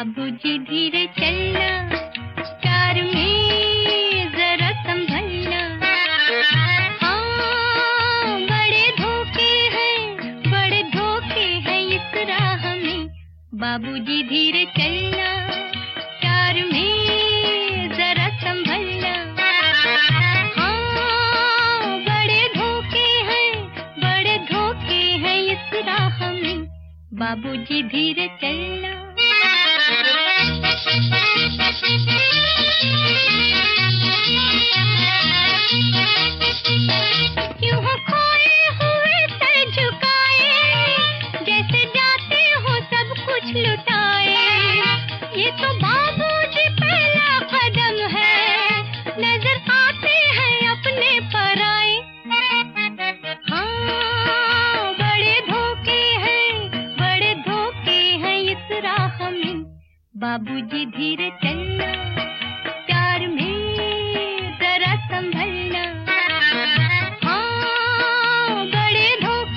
बाबूजी धीरे चलना, प्यार में जरा संभलना। हाँ, बड़े धोखे हैं इस राह में। बाबूजी धीरे चलना, प्यार में जरा संभलना। हाँ, बड़े धोखे हैं इस राह में। बाबूजी धीरे चलना। यूं हो खोए हुए सर झुकाए, जैसे जाते हो सब कुछ लुटाए। ये तो बाबूजी पहला कदम है, नजर आते हैं अपने पराए। हाँ, बड़े धोखे हैं इस राह में। बाबूजी धीरे चलना, प्यार में जरा संभलना। हाँ, बड़े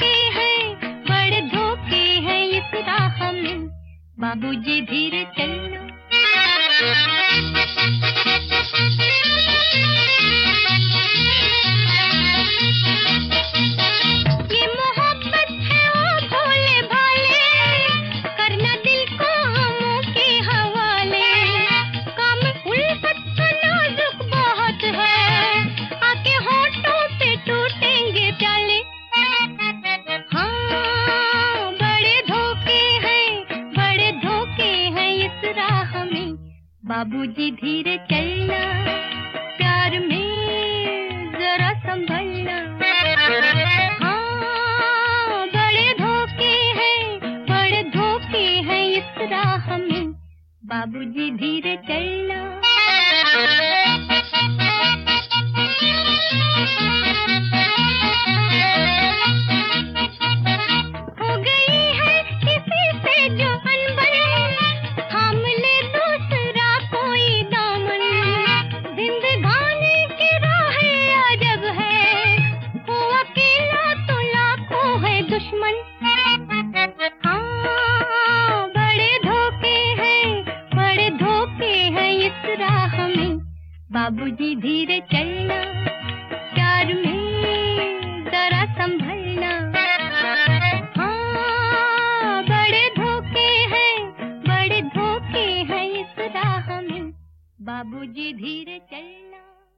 धोखे हैं इस राह में। बाबूजी धीरे चलना। ये मोहब्बत है ओ भोले भाले, करना दिल को हमों के हवाले। काम उल्फत का नाजुक बहुत है, आके होठों पे टूटेंगे प्याले। हाँ, बड़े धोखे हैं इस राह में। बाबूजी धीरे चलना, प्यार में जरा संभलना। हाँ, बड़े धोखे हैं इस राह में। बाबूजी धीरे चलना। हो गई है किसी से जो अनबन, थाम ले दूसरा कोई दामन। जिंदगानी की राहें अजब है, वो अकेला तो लाखों है दुश्मन। हाँ, बड़े धोखे हैं इस राह में। बाबूजी धीरे चलना, प्यार में जरा संभलना। हाँ, बड़े धोखे हैं इस राह में। बाबूजी धीरे चलना।